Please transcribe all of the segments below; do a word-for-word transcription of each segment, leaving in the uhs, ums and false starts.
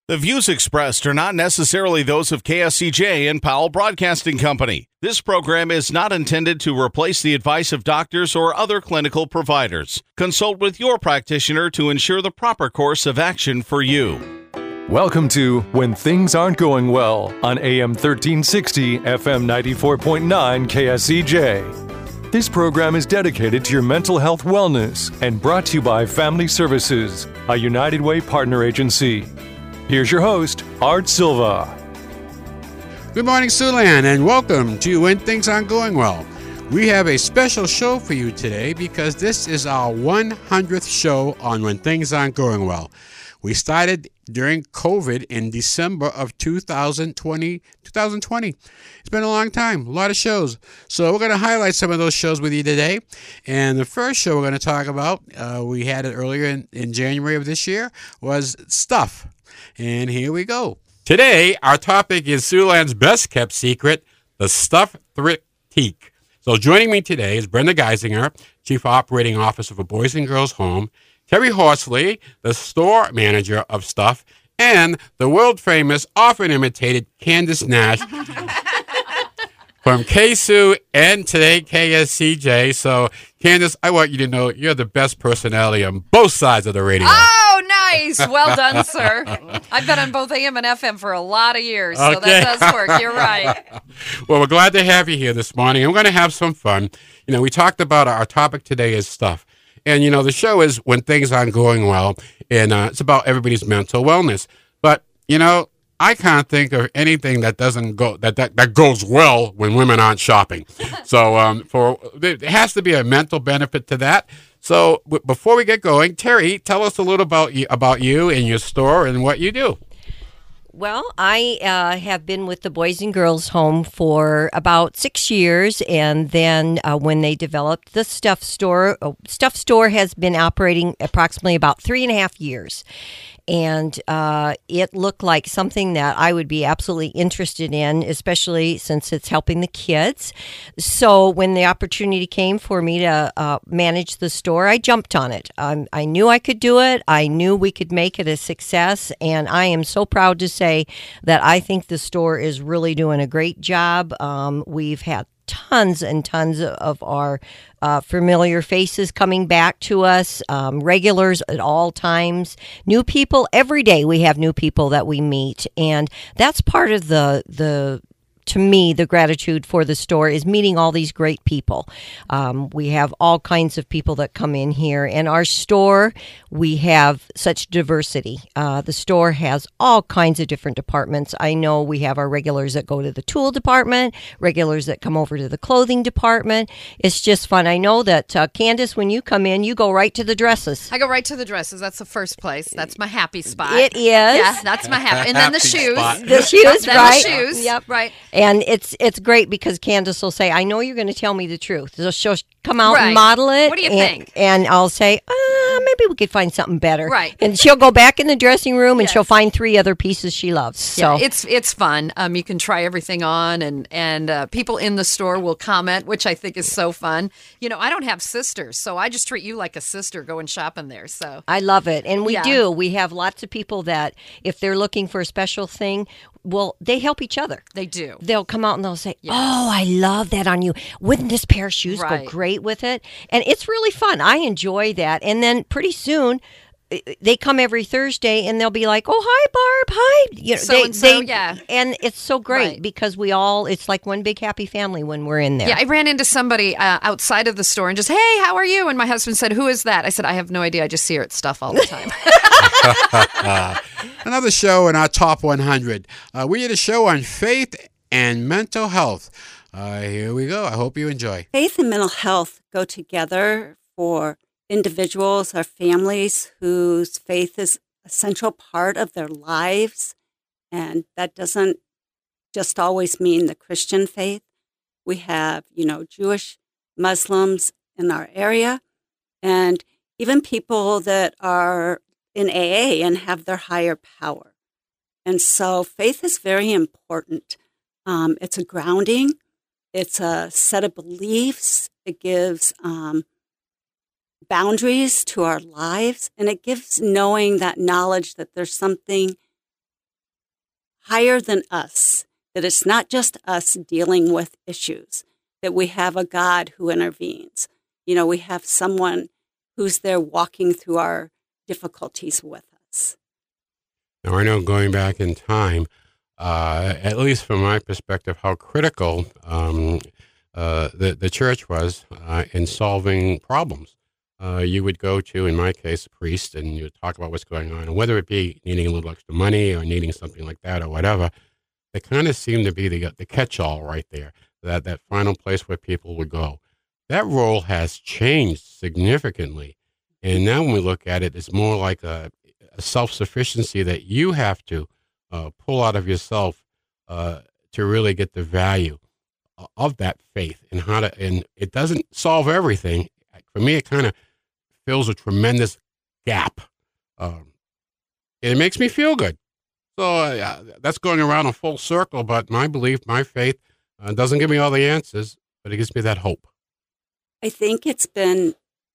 The views expressed are not necessarily those of K S C J and Powell Broadcasting Company. This program is not intended to replace the advice of doctors or other clinical providers. Consult with your practitioner to ensure the proper course of action for you. Welcome to When Things Aren't Going Well on A M thirteen sixty, F M ninety-four point nine K S C J. This program is dedicated to your mental health wellness and brought to you by Family Services, a United Way partner agency. Here's your host, Art Silva. Good morning, Siouxland, and welcome to When Things Aren't Going Well. We have a special show for you today because this is our one hundredth show on When Things Aren't Going Well. We started during COVID in December of two thousand twenty. It's been a long time, a lot of shows. So we're going to highlight some of those shows with you today. And the first show we're going to talk about, uh, we had it earlier in, in January of this year, was Stuff. And here we go. Today, our topic is Siouxland's best-kept secret, the Stuff Thritique. So joining me today is Brenda Geisinger, Chief Operating Officer for Boys and Girls Home, Terry Horsley, the store manager of Stuff, and the world-famous, often imitated Candace Nash from K S U and today K S C J. So, Candace, I want you to know you're the best personality on both sides of the radio. Oh, nice. Well done, sir. I've been on both A M and F M for a lot of years, so Okay. that does work. You're right. Well, we're glad to have you here this morning. I'm going to have some fun. You know, we talked about our topic today is stuff. And, you know, the show is When Things Aren't Going Well, and uh, it's about everybody's mental wellness. But, you know, I can't think of anything that doesn't go that, that, that goes well when women aren't shopping. So um, for there has to be a mental benefit to that. So w- before we get going, Terry, tell us a little about you, about you and your store and what you do. Well, I uh, have been with the Boys and Girls Home for about six years, and then uh, when they developed the Stuff Store, uh, Stuff Store has been operating approximately about three and a half years. And uh, it looked like something that I would be absolutely interested in, especially since it's helping the kids. So when the opportunity came for me to uh, manage the store, I jumped on it. Um, I knew I could do it. I knew we could make it a success. And I am so proud to say that I think the store is really doing a great job. Um, we've had tons and tons of our uh, familiar faces coming back to us, um, regulars at all times, new people. Every day we have new people that we meet. And that's part of the the to me, the gratitude for the store is meeting all these great people. Um, we have all kinds of people that come in here. And our store, we have such diversity. Uh, the store has all kinds of different departments. I know we have our regulars that go to the tool department, regulars that come over to the clothing department. It's just fun. I know that, uh, Candace, when you come in, you go right to the dresses. I go right to the dresses. That's the first place. That's my happy spot. It is. Yeah, that's my happy. And then the Happy shoes. spot. The shoes, Then right? the shoes. Yep. Right. And it's it's great because Candace will say, I know you're going to tell me the truth. So she'll come out Right. and model it. What do you and, think? And I'll say, uh, maybe we could find something better. Right. And she'll go back in the dressing room and Yes. she'll find three other pieces she loves. So Yeah, it's it's fun. Um, you can try everything on, and and uh, people in the store will comment, which I think is so fun. You know, I don't have sisters, so I just treat you like a sister going shopping there. So I love it. And we Yeah. do. We have lots of people that if they're looking for a special thing, well, they help each other. they do. They'll come out and they'll say, Yes. oh, I love that on you. Wouldn't this pair of shoes Right. go great with it? And it's really fun. I enjoy that. And then pretty soon, i- they come every Thursday and they'll be like, oh, hi, Barb. Hi. You know, So they, and so, they- yeah. And it's so great Right. because we all, it's like one big happy family when we're in there. Yeah, I ran into somebody uh, outside of the store and just, hey, how are you? And my husband said, who is that? I said, I have no idea. I just see her at stuff all the time. Another show in our top one hundred. Uh, we did a show on faith and mental health. Uh, here we go. I hope you enjoy. Faith and mental health go together for individuals or families whose faith is a central part of their lives. And that doesn't just always mean the Christian faith. We have, you know, Jewish Muslims in our area, and even people that are in A A and have their higher power. And so faith is very important. Um, it's a grounding. It's a set of beliefs. It gives um, boundaries to our lives, and it gives knowing that knowledge that there's something higher than us, that it's not just us dealing with issues, that we have a God who intervenes. You know, we have someone who's there walking through our difficulties with us. Now, I know going back in time, uh, at least from my perspective, how critical um, uh, the, the church was uh, in solving problems. Uh, you would go to, in my case, a priest, and you would talk about what's going on, and whether it be needing a little extra money or needing something like that or whatever, it kind of seemed to be the, the catch-all right there, that, that final place where people would go. That role has changed significantly, and now when we look at it, it's more like a, a self-sufficiency that you have to uh, pull out of yourself uh, to really get the value of that faith, and how to. And it doesn't solve everything. For me, it kind of fills a tremendous gap. Um, and it makes me feel good. So uh, that's going around a full circle, but my belief, my faith, uh, doesn't give me all the answers, but it gives me that hope. I think it's been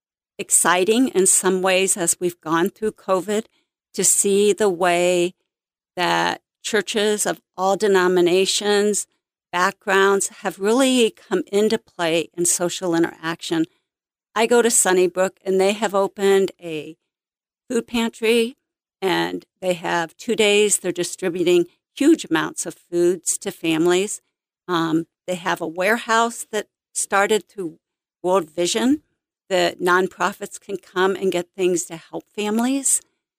exciting in some ways as we've gone through COVID to see the way that churches of all denominations, backgrounds have really come into play in social interaction. I go to Sunnybrook, and they have opened a food pantry, and they have two days. They're distributing huge amounts of foods to families. Um, they have a warehouse that started through World Vision that nonprofits can come and get things to help families.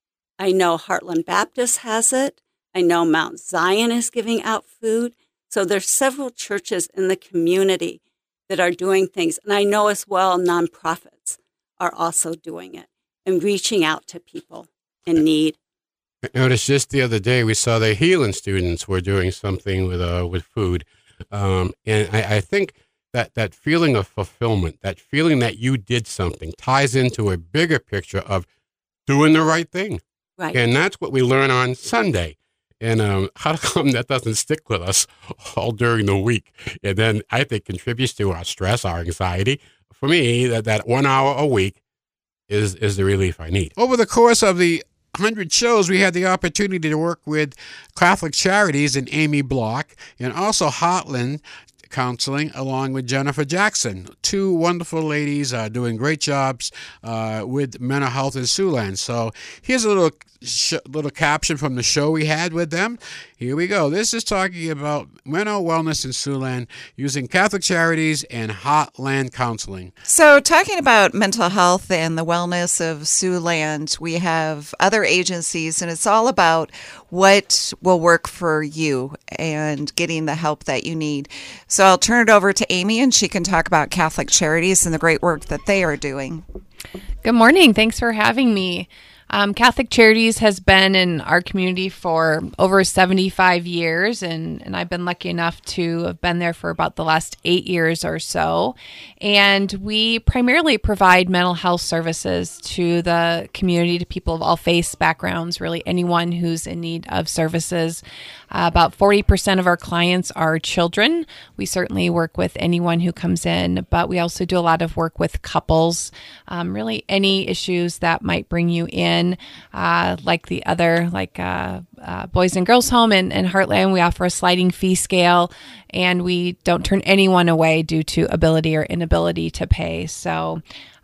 I know Heartland Baptist has it. I know Mount Zion is giving out food. So there's several churches in the community that are doing things. And I know as well nonprofits are also doing it and reaching out to people in need. I noticed just the other day we saw the healing students were doing something with uh, with food. Um, and I, I think that, that feeling of fulfillment, that feeling that you did something ties into a bigger picture of doing the right thing. Right. And that's what we learn on Sunday. And um, how come that doesn't stick with us all during the week? And then I think contributes to our stress, our anxiety. For me, that, that one hour a week is, is the relief I need. Over the course of the one hundred shows, we had the opportunity to work with Catholic Charities and Amy Block, and also Heartland Counseling along with Jennifer Jackson. Two wonderful ladies uh, doing great jobs uh, with mental health in Siouxland. So here's a little sh- little caption from the show we had with them. Here we go. This is talking about mental wellness in Siouxland using Catholic Charities and Heartland Counseling. So talking about mental health and the wellness of Siouxland, we have other agencies, and it's all about what will work for you and getting the help that you need. So I'll turn it over to Amy, and she can talk about Catholic Charities and the great work that they are doing. Good morning. Thanks for having me. Um, Catholic Charities has been in our community for over seventy-five years, and, and I've been lucky enough to have been there for about the last eight years or so. And we primarily provide mental health services to the community, to people of all faiths, backgrounds, really anyone who's in need of services. Uh, about forty percent of our clients are children. We certainly work with anyone who comes in, but we also do a lot of work with couples, um, really any issues that might bring you in, uh, like the other, like uh, uh, Boys and Girls Home and, and Heartland. We offer a sliding fee scale, and we don't turn anyone away due to ability or inability to pay. So,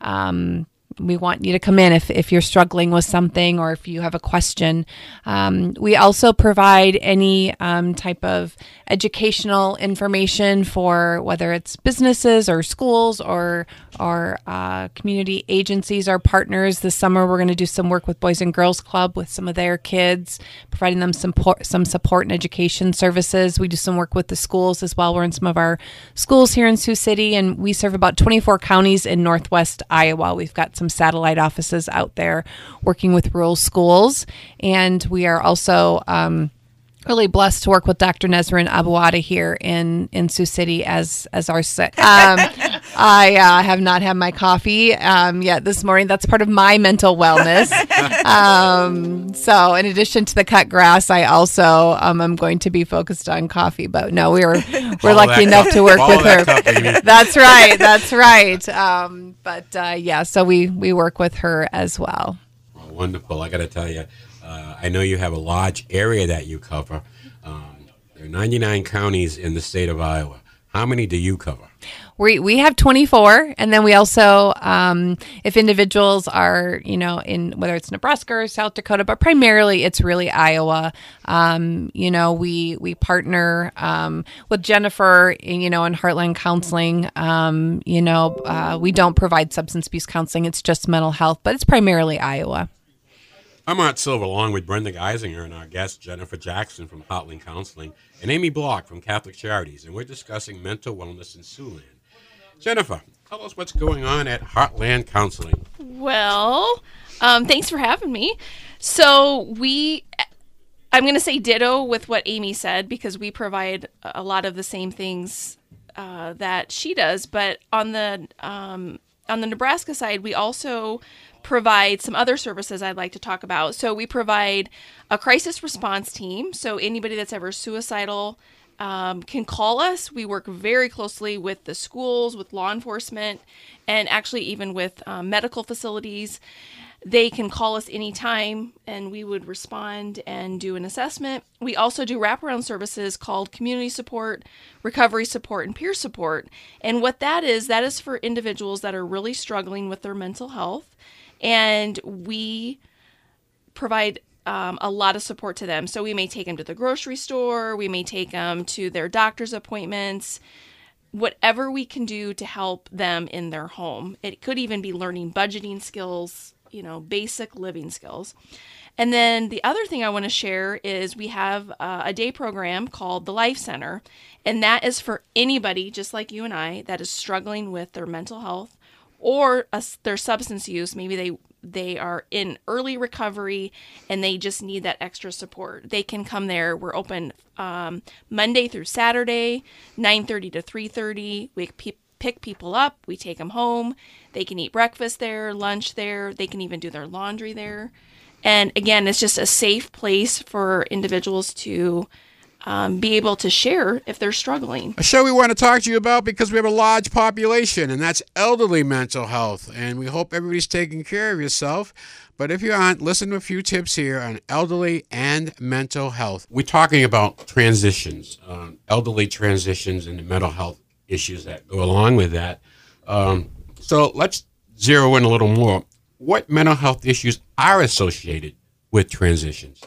um, we want you to come in if, if you're struggling with something or if you have a question. Um, we also provide any um, type of educational information for whether it's businesses or schools or or uh, community agencies or partners. This summer, we're going to do some work with Boys and Girls Club with some of their kids, providing them some support, some support and education services. We do some work with the schools as well. We're in some of our schools here in Sioux City, and we serve about twenty-four counties in northwest Iowa. We've got some satellite offices out there working with rural schools, and we are also um, really blessed to work with Doctor Nezrin Abuada here in, in Sioux City as as our set. Um, I uh, have not had my coffee um, yet this morning. That's part of my mental wellness. Um, so in addition to the cut grass, I also um, am going to be focused on coffee. But no, we were we're All lucky that enough to work All with her. that cup, That's right. That's right. Um, but uh, yeah, so we we work with her as well. Oh, wonderful. I got to tell you. Uh, Uh, I know you have a large area that you cover. Um, there are ninety-nine counties in the state of Iowa. How many do you cover? We we have twenty-four, and then we also, um, if individuals are, you know, in whether it's Nebraska or South Dakota, but primarily it's really Iowa. Um, you know, we we partner um, with Jennifer, you know, in Heartland Counseling. Um, you know, uh, we don't provide substance abuse counseling; it's just mental health, but it's primarily Iowa. I'm Art Silver, along with Brenda Geisinger and our guest Jennifer Jackson from Heartland Counseling and Amy Block from Catholic Charities, and we're discussing mental wellness in Siouxland. Jennifer, tell us what's going on at Heartland Counseling. Well, um, thanks for having me. So we, I'm going to say ditto with what Amy said because we provide a lot of the same things uh, that she does. But on the um, on the Nebraska side, we also provide some other services I'd like to talk about. So we provide a crisis response team. So anybody that's ever suicidal Um, can call us. We work very closely with the schools, with law enforcement, and actually even with um, medical facilities. They can call us anytime, and we would respond and do an assessment. We also do wraparound services called community support, recovery support, and peer support. And what that is, that is for individuals that are really struggling with their mental health, and we provide Um, a lot of support to them. So we may take them to the grocery store, we may take them to their doctor's appointments, whatever we can do to help them in their home. It could even be learning budgeting skills, you know, basic living skills. And then the other thing I want to share is we have uh, a day program called the Life Center, and that is for anybody just like you and I that is struggling with their mental health or a, their substance use. Maybe they they are in early recovery and they just need that extra support. They can come there. We're open um, Monday through Saturday, nine thirty to three thirty. We p- pick people up. We take them home. They can eat breakfast there, lunch there. They can even do their laundry there. And again, it's just a safe place for individuals to Um, be able to share if they're struggling. A show we want to talk to you about because we have a large population, and that's elderly mental health. And we hope everybody's taking care of yourself. But if you aren't, listen to a few tips here on elderly and mental health. We're talking about transitions, um, elderly transitions and the mental health issues that go along with that. Um, so let's zero in a little more. What mental health issues are associated with transitions?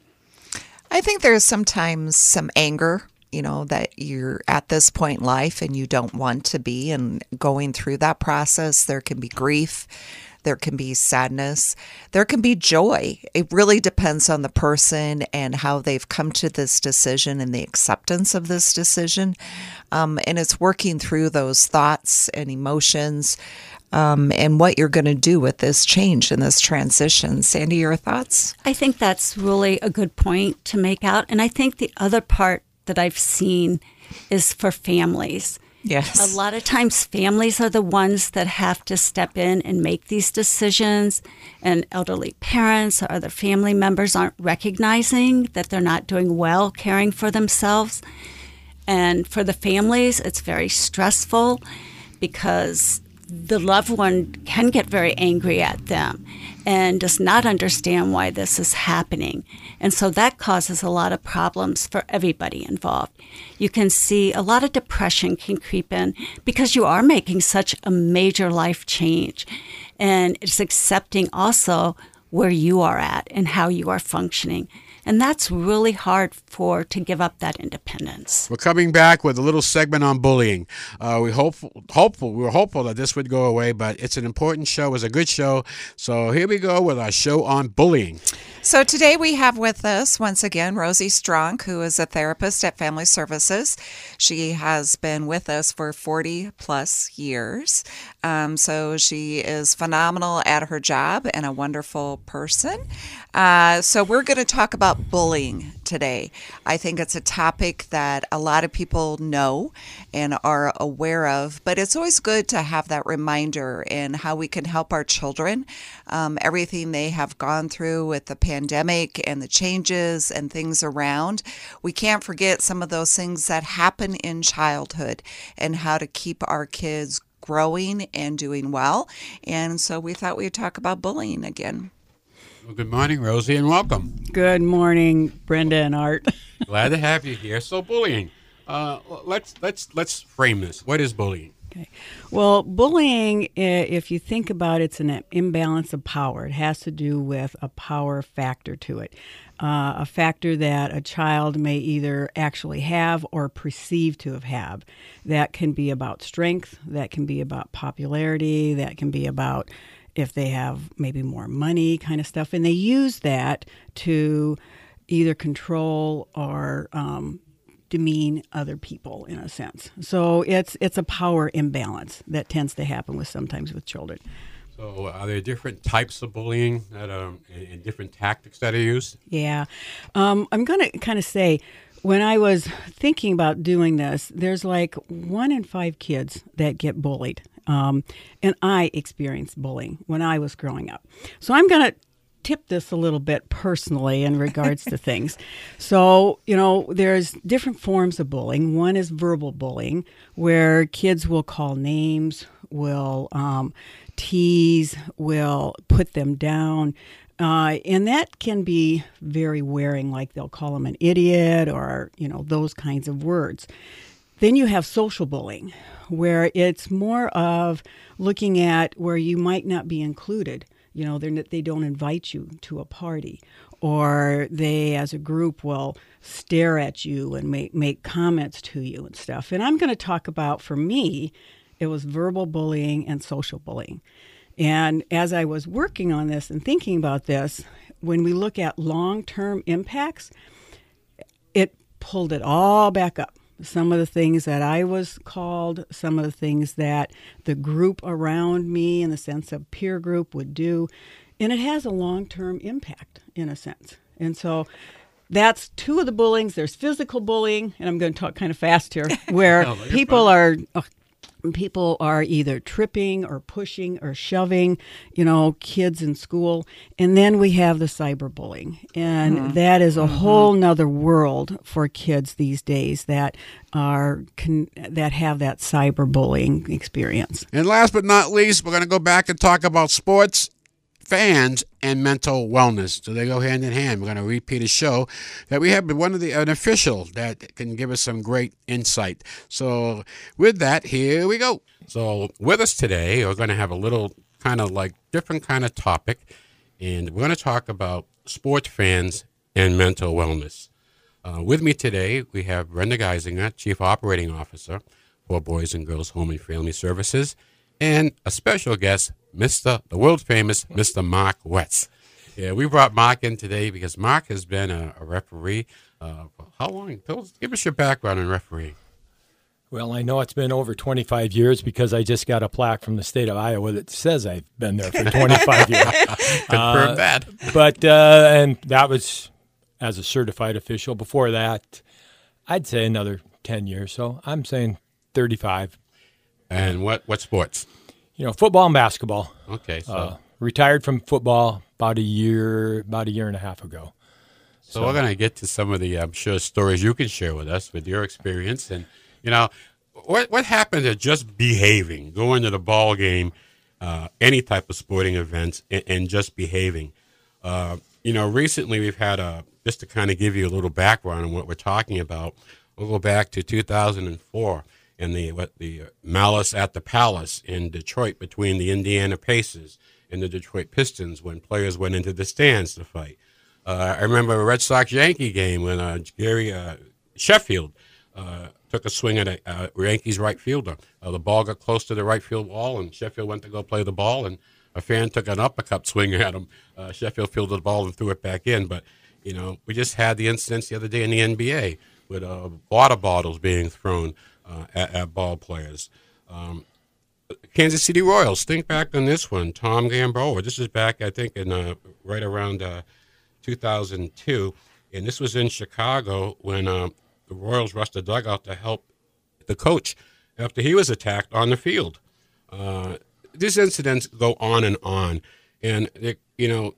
I think there's sometimes some anger, you know, that you're at this point in life and you don't want to be, and going through that process. There can be grief. There can be sadness. There can be joy. It really depends on the person and how they've come to this decision and the acceptance of this decision. Um, and it's working through those thoughts and emotions um, and what you're going to do with this change and this transition. Sandy, your thoughts? I think that's really a good point to make out. And I think the other part that I've seen is for families. Yes. A lot of times families are the ones that have to step in and make these decisions, and elderly parents or other family members aren't recognizing that they're not doing well caring for themselves. And for the families, it's very stressful because the loved one can get very angry at them and does not understand why this is happening. And so that causes a lot of problems for everybody involved. You can see a lot of depression can creep in because you are making such a major life change. And it's accepting also where you are at and how you are functioning. And that's really hard for to give up that independence. We're coming back with a little segment on bullying. Uh, we hope, hopeful, we were hopeful that this would go away, but it's an important show. It's a good show. So here we go with our show on bullying. So today we have with us, once again, Rosie Strong, who is a therapist at Family Services. She has been with us for forty plus years. Um, so she is phenomenal at her job and a wonderful person. Uh, so we're going to talk about bullying today. I think it's a topic that a lot of people know and are aware of, but it's always good to have that reminder in how we can help our children. Um, everything they have gone through with the pandemic and the changes and things around, we can't forget some of those things that happen in childhood and how to keep our kids growing and doing well. And so we thought we'd talk about bullying again. Well, good morning, Rosie, and welcome. Good morning, Brenda and Art. Glad to have you here. So, bullying. Uh, let's let's let's frame this. What is bullying? Okay. Well, bullying, if you think about it, it's an imbalance of power. It has to do with a power factor to it, uh, a factor that a child may either actually have or perceive to have had. That can be about strength, that can be about popularity, that can be about if they have maybe more money kind of stuff. And they use that to either control or um, demean other people in a sense. So it's it's a power imbalance that tends to happen with sometimes with children. So are there different types of bullying that are, and different tactics that are used? Yeah. Um, I'm going to kind of say, when I was thinking about doing this, there's like one in five kids that get bullied. Um, and I experienced bullying when I was growing up. So I'm going to tip this a little bit personally in regards to things. So, you know, there's different forms of bullying. One is verbal bullying, where kids will call names, will um, tease, will put them down. Uh, and that can be very wearing, like they'll call them an idiot or, you know, those kinds of words. Then you have social bullying, where it's more of looking at where you might not be included. You know, they're, they don't invite you to a party, or they, as a group, will stare at you and make, make comments to you and stuff. And I'm going to talk about, for me, it was verbal bullying and social bullying. And as I was working on this and thinking about this, when we look at long-term impacts, it pulled it all back up. Some of the things that I was called, some of the things that the group around me in the sense of peer group would do. And it has a long-term impact in a sense. And so that's two of the bullyings. There's physical bullying, and I'm going to talk kind of fast here, where no, people are... Oh, people are either tripping or pushing or shoving, you know, kids in school. And then we have the cyberbullying. And mm-hmm. that is a mm-hmm. whole nother world for kids these days that are can, that have that cyberbullying experience. And last but not least, we're going to go back and talk about sports, fans, and mental wellness. So they go hand in hand. We're going to repeat a show that we have one of the an official that can give us some great insight. So with that, here we go. So with us today, we're going to have a little kind of like different kind of topic, and we're going to talk about sports fans and mental wellness. Uh, with me today, we have Brenda Geisinger, Chief Operating Officer for Boys and Girls Home and Family Services, and a special guest, Mister the world famous Mister Mark Wetz. Yeah, we brought Mark in today because Mark has been a, a referee. Uh, for how long? Tell, give us your background in refereeing. Well, I know it's been over twenty-five years because I just got a plaque from the state of Iowa that says I've been there for twenty-five years. Confirm uh, that. But, uh, and that was as a certified official. Before that, I'd say another ten years. So I'm saying thirty-five. And what, what sports? You know, football and basketball. Okay, so uh, retired from football about a year, about a year and a half ago. So, so we're going to get to some of the, I'm sure, stories you can share with us with your experience. And, you know, what what happened to just behaving, going to the ball game, uh, any type of sporting events, and, and just behaving? Uh, you know, recently we've had a, just to kind of give you a little background on what we're talking about, we'll go back to two thousand four. And the what the malice at the Palace in Detroit between the Indiana Pacers and the Detroit Pistons when players went into the stands to fight. Uh, I remember a Red Sox-Yankee game when uh, Gary uh, Sheffield uh, took a swing at a uh, Yankees right fielder. Uh, the ball got close to the right field wall, and Sheffield went to go play the ball, and a fan took an uppercut swing at him. Uh, Sheffield fielded the ball and threw it back in. But, you know, we just had the incidents the other day in the N B A with uh, water bottles being thrown Uh, at, at ball players. Um, Kansas City Royals, think back on this one. Tom Gamboa, this is back, I think, in uh, right around uh, two thousand two, and this was in Chicago when uh, the Royals rushed the dugout to help the coach after he was attacked on the field. Uh, these incidents go on and on, and, it, you know,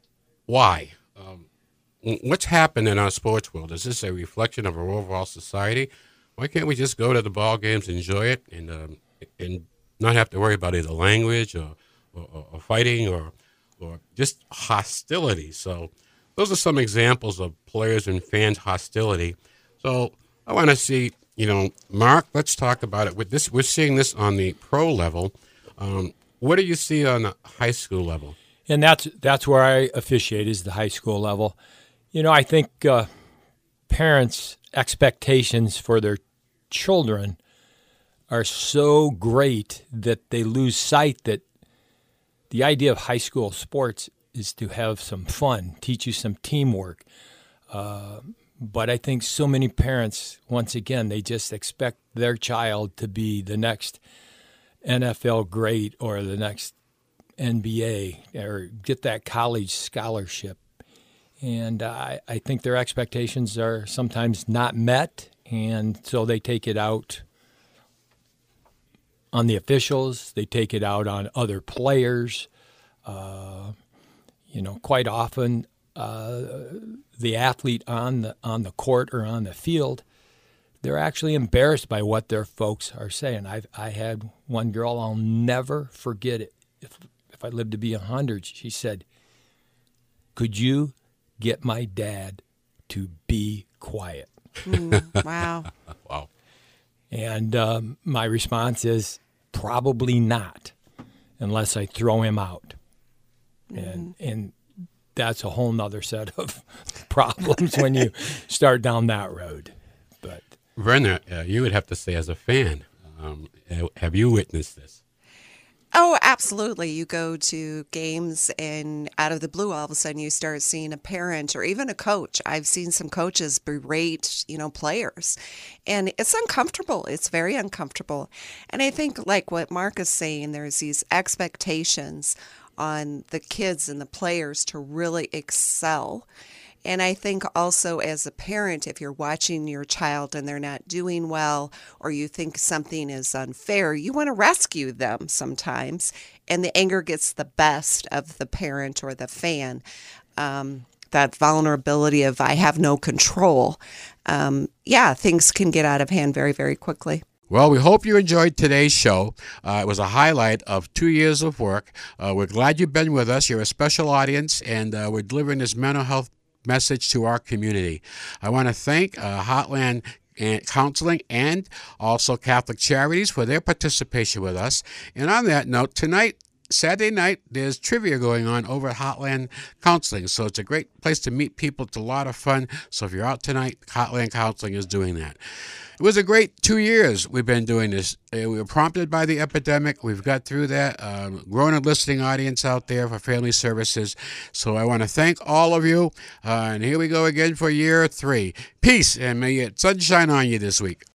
why? Um, what's happened in our sports world? Is this a reflection of our overall society? Why can't we just go to the ball games, enjoy it, and um, and not have to worry about either language or, or, or fighting or or just hostility. So those are some examples of players and fans' hostility. So I want to see, you know, Mark, let's talk about it. With this, we're seeing this on the pro level. Um, what do you see on the high school level? And that's that's where I officiate, is the high school level. You know, I think uh, parents' expectations for their children are so great that they lose sight that the idea of high school sports is to have some fun, teach you some teamwork. Uh, but I think so many parents, once again, they just expect their child to be the next N F L great or the next N B A or get that college scholarship. And I, I think their expectations are sometimes not met, and so they take it out on the officials. They take it out on other players. Uh, you know, quite often uh, the athlete on the on the court or on the field, they're actually embarrassed by what their folks are saying. I've I had one girl, I'll never forget it. If if I lived to be a hundred, she said, "Could you get my dad to be quiet?" Mm, wow. Wow. And um, my response is probably not, unless I throw him out. Mm-hmm. And and that's a whole nother set of problems when you start down that road. But Verna, uh, you would have to say as a fan, um, have you witnessed this? Oh, absolutely. You go to games and out of the blue, all of a sudden you start seeing a parent or even a coach. I've seen some coaches berate, you know, players, and it's uncomfortable. It's very uncomfortable. And I think like what Mark is saying, there's these expectations on the kids and the players to really excel. And I think also as a parent, if you're watching your child and they're not doing well, or you think something is unfair, you want to rescue them sometimes. And the anger gets the best of the parent or the fan. Um, that vulnerability of I have no control. Um, yeah, things can get out of hand very, very quickly. Well, we hope you enjoyed today's show. Uh, it was a highlight of two years of work. Uh, we're glad you've been with us. You're a special audience, and uh, we're delivering this mental health message to our community. I want to thank uh, Heartland and Counseling and also Catholic Charities for their participation with us. And on that note, tonight, Saturday night, there's trivia going on over at Heartland Counseling. So it's a great place to meet people. It's a lot of fun. So if you're out tonight, Heartland Counseling is doing that. It was a great two years we've been doing this. We were prompted by the epidemic. We've got through that. Um, growing a listening audience out there for family services. So I want to thank all of you. Uh, and here we go again for year three. Peace, and may it sunshine on you this week.